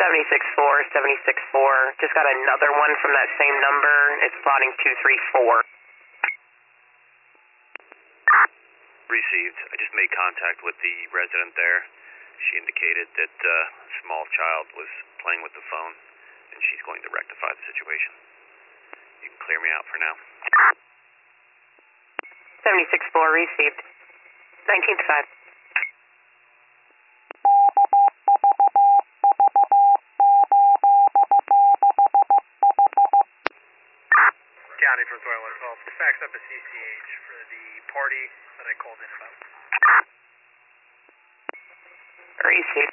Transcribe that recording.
76-4, 76-4. Just got another one from that same number. It's plotting 234. Received. I just made contact with the resident there. She indicated that a small child was playing with the phone, and she's going to rectify the situation. You can clear me out for now. 76-4 received. 19th 5. County from 2112. Fax up a CCH for the party that I called in about. Received.